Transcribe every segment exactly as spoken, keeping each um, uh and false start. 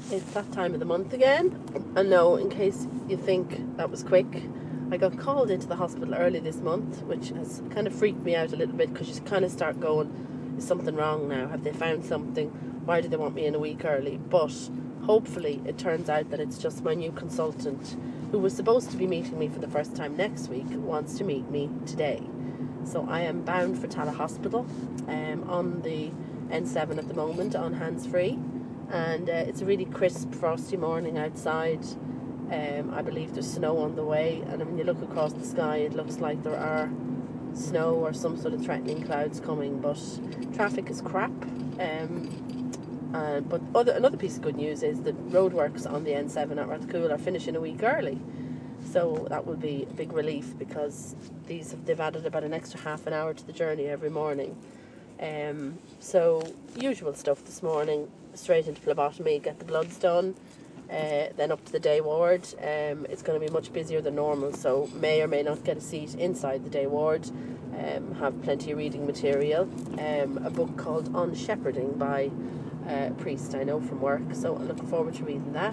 It's that time of the month again. And no, in case you think that was quick, I got called into the hospital early this month, which has kind of freaked me out a little bit, because you kind of start going, is something wrong now? Have they found something? Why do they want me in a week early? But hopefully it turns out that it's just my new consultant, who was supposed to be meeting me for the first time next week, wants to meet me today. So I am bound for Tala Hospital, um, on the N seven at the moment, on hands-free. And uh, it's a really crisp, frosty morning outside. Um, I believe there's snow on the way, and when you look across the sky, it looks like there are snow or some sort of threatening clouds coming. But traffic is crap. Um, uh, but other, another piece of good news is that roadworks on the N seven at Rathcoole are finishing a week early. So that will be a big relief, because these have, they've added about an extra half an hour to the journey every morning. Um, so usual stuff this morning, straight into phlebotomy, get the bloods done, uh, then up to the day ward. Um, it's going to be much busier than normal, so may or may not get a seat inside the day ward. Um, have plenty of reading material. Um, a book called On Shepherding by a priest I know from work, so I'm looking forward to reading that.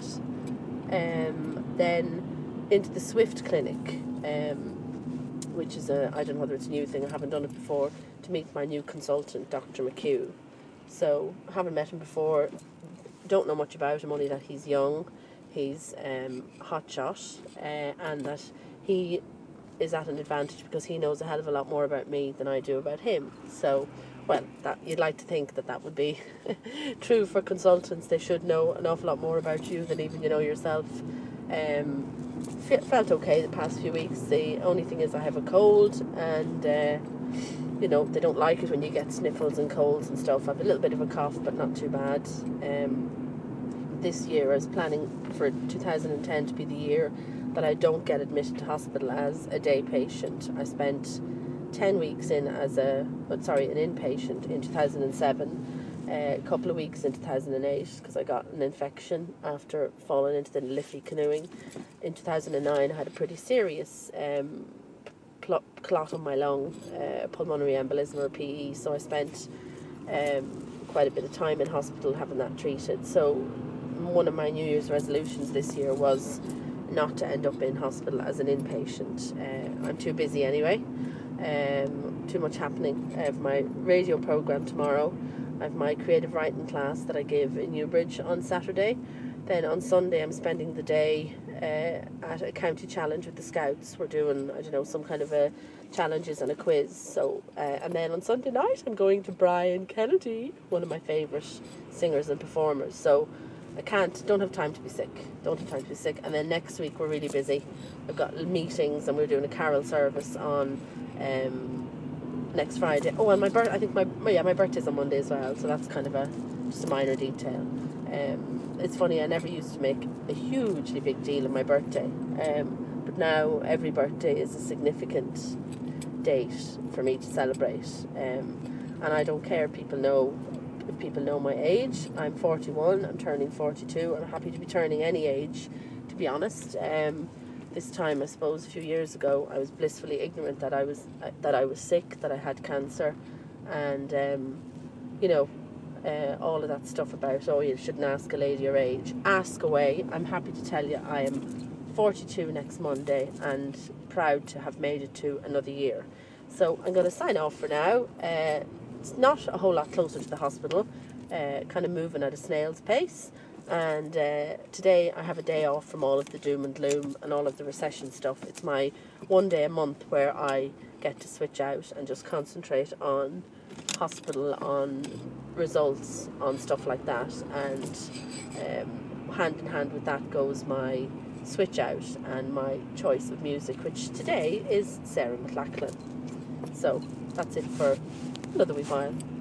Um, then into the Swift Clinic, um, which is a, I don't know whether it's a new thing, I haven't done it before, to meet my new consultant, Doctor McHugh. So, haven't met him before, don't know much about him, only that he's young, he's um, hotshot, uh, and that he is at an advantage because he knows a hell of a lot more about me than I do about him. So, well, that you'd like to think that that would be true for consultants. They should know an awful lot more about you than even you know yourself. Um, felt okay the past few weeks. The only thing is I have a cold, and uh, you know, they don't like it when you get sniffles and colds and stuff. I have a little bit of a cough, but not too bad. Um, this year I was planning for two thousand ten to be the year that I don't get admitted to hospital as a day patient. I spent ten weeks in as a, oh, sorry, an inpatient in two thousand seven. Uh, a couple of weeks in two thousand eight, because I got an infection after falling into the Liffey canoeing. In two thousand nine I had a pretty serious um, pl- clot on my lung, uh, pulmonary embolism, or P E, so I spent um, quite a bit of time in hospital having that treated. So one of my New Year's resolutions this year was not to end up in hospital as an inpatient. Uh, I'm too busy anyway. Um, too much happening. I have my radio programme tomorrow. I have my creative writing class that I give in Newbridge on Saturday. Then on Sunday I'm spending the day uh, at a county challenge with the Scouts. We're doing, I don't know, some kind of a challenges and a quiz. So uh, and then on Sunday night I'm going to Brian Kennedy, one of my favourite singers and performers. So I can't, don't have time to be sick. Don't have time to be sick. And then next week we're really busy. I've got meetings, and we're doing a carol service on um, next Friday. Oh, and my birth, I think my, yeah, my birthday's on Monday as well, so that's kind of a, just a minor detail. Um, it's funny, I never used to make a hugely big deal of my birthday. Um, but now every birthday is a significant date for me to celebrate. Um, and I don't care, people know, if people know my age. I'm forty-one, I'm turning forty-two. I'm happy to be turning any age, to be honest. Um, this time, I suppose, a few years ago, I was blissfully ignorant that I was uh, that I was sick, that I had cancer, and um, you know, uh, all of that stuff about, oh, you shouldn't ask a lady your age. Ask away. I'm happy to tell you I am forty-two next Monday, and proud to have made it to another year. So I'm going to sign off for now. Uh, it's not a whole lot closer to the hospital, uh, kind of moving at a snail's pace. And uh, today I have a day off from all of the doom and gloom and all of the recession stuff. It's my one day a month where I get to switch out and just concentrate on hospital, on results, on stuff like that. And um, hand in hand with that goes my switch out and my choice of music, which today is Sarah McLachlan. So that's it for another wee while.